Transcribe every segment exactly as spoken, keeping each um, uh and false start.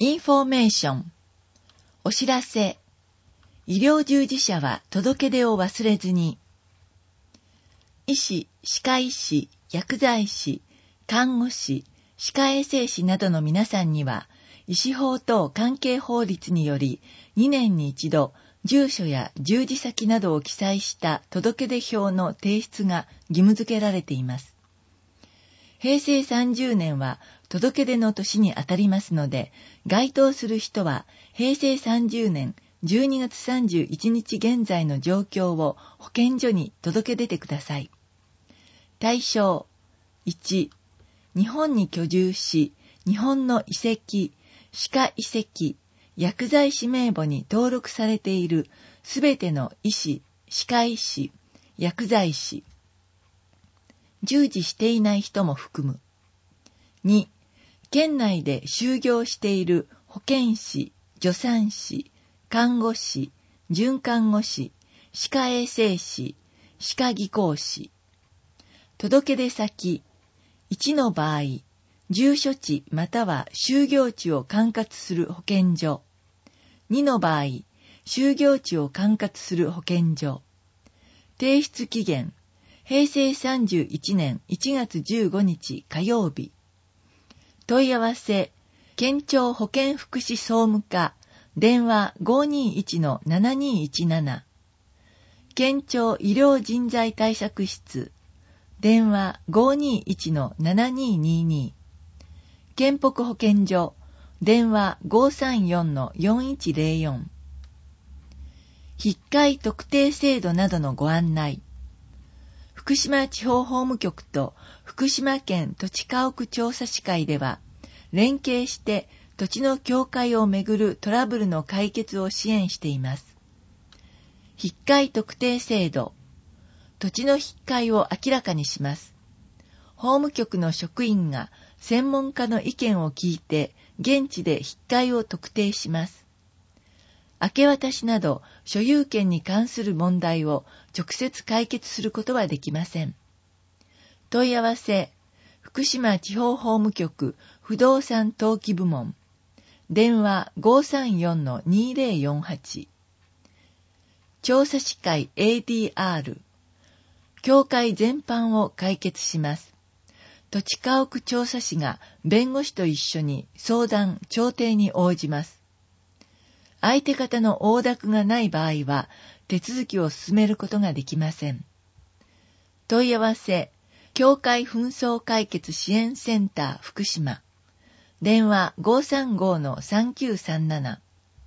インフォメーション。お知らせ。医療従事者は届け出を忘れずに。医師、歯科医師、薬剤師、看護師、歯科衛生士などの皆さんには、医師法等関係法律によりにねんに一度、住所や従事先などを記載した届け出表の提出が義務付けられています。へいせいさんじゅうねんは届け出の年にあたりますので、該当する人はへいせいさんじゅうねんじゅうにがつさんじゅういちにち現在の状況を保健所に届け出てください。対象いち、日本に居住し、日本の医籍、歯科医籍、薬剤師名簿に登録されているすべての医師、歯科医師、薬剤師、従事していない人も含む。に、県内で就業している保健師、助産師、看護師、准看護師、歯科衛生士、歯科技工士。届け出先、いちの場合、住所地または就業地を管轄する保健所。にの場合、就業地を管轄する保健所。提出期限、へいせいさんじゅういちねんいちがつじゅうごにち火曜日。問い合わせ、県庁保健福祉総務課、電話 ごーにーいちのななにーいちなな。県庁医療人材対策室、電話 ごーにーいちのななにーにーに。県北保健所、電話 ごーさんよんのよんいちゼロよん。筆会特定制度などのご案内。福島地方法務局と福島県土地家屋調査士会では、連携して土地の境界をめぐるトラブルの解決を支援しています。筆会特定制度。土地の筆会を明らかにします。法務局の職員が専門家の意見を聞いて、現地で筆会を特定します。明け渡しなど所有権に関する問題を直接解決することはできません。問い合わせ、福島地方法務局不動産登記部門、電話 ごーさんよんのにーぜろよんはち。調査士会 エーディーアール、境界全般を解決します。土地家屋調査士が弁護士と一緒に相談・調停に応じます。相手方の応諾がない場合は、手続きを進めることができません。問い合わせ、境界紛争解決支援センター福島。電話 ごーさんごのさんきゅうさんなな。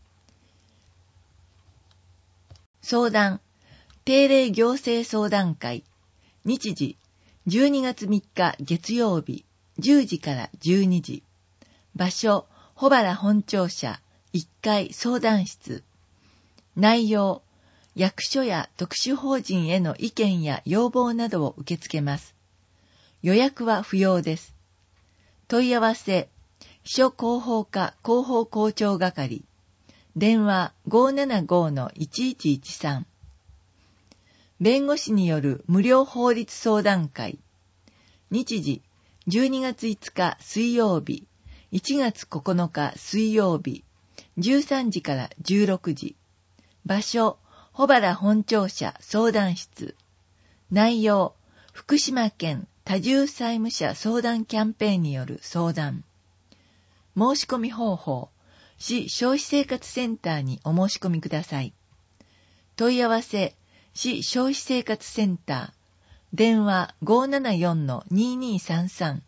相談、定例行政相談会。日時、じゅうにがつみっか月曜日、じゅうじからじゅうにじ。場所、保原本庁舎。いっかい相談室。内容、役所や特殊法人への意見や要望などを受け付けます。予約は不要です。問い合わせ、秘書広報課広報校長係。電話 ごーななごのいちいちいちさん。弁護士による無料法律相談会。日時、じゅうにがついつか水曜日、いちがつここのか水曜日、じゅうさんじからじゅうろくじ。場所、保原本庁舎相談室。内容、福島県多重債務者相談キャンペーンによる相談。申し込み方法、市消費生活センターにお申し込みください。問い合わせ、市消費生活センター。電話 ごーななよんのにーにーさんさん。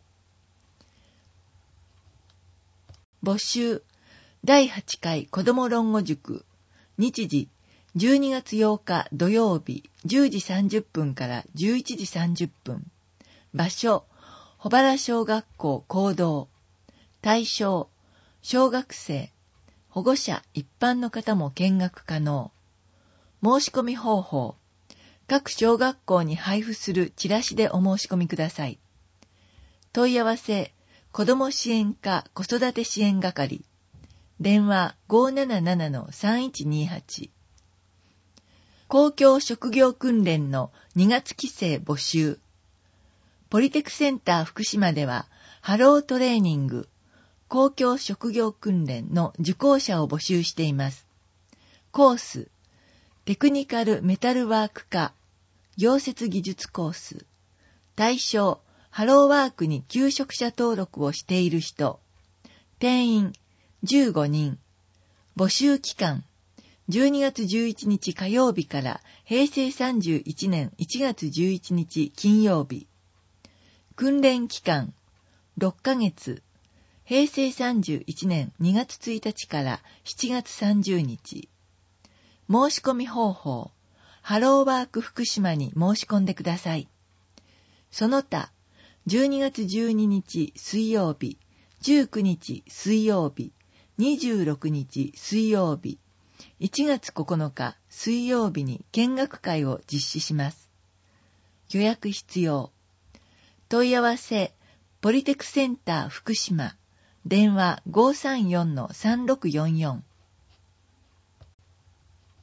募集、だいはちかい子ども論語塾。日時、じゅうにがつようか土曜日、じゅうじさんじゅっぷんからじゅういちじさんじゅっぷん。場所、保原小学校講堂。対象、小学生、保護者一般の方も見学可能。申し込み方法、各小学校に配布するチラシでお申し込みください。問い合わせ、子ども支援課子育て支援係。電話 ごーななななのさんいちにはち。公共職業訓練のにがつ期生募集。ポリテクセンター福島では、ハロートレーニング、 公共職業訓練の受講者を募集しています。コース、テクニカルメタルワーク科、溶接技術コース。対象、ハローワークに求職者登録をしている人。定員、じゅうごにん。募集期間、じゅうにがつじゅういちにち火曜日からへいせいさんじゅういちねんいちがつじゅういちにち金曜日。訓練期間、ろっかげつ。へいせいさんじゅういちねんにがつついたちからしちがつさんじゅうにち。申し込み方法、ハローワーク福島に申し込んでください。その他、じゅうにがつじゅうににち水曜日、じゅうくにち水曜日、にじゅうろくにち水曜日、いちがつここのか水曜日に見学会を実施します。予約必要。問い合わせ、ポリテクセンター福島、電話 ごーさんよんのさんろくよんよん。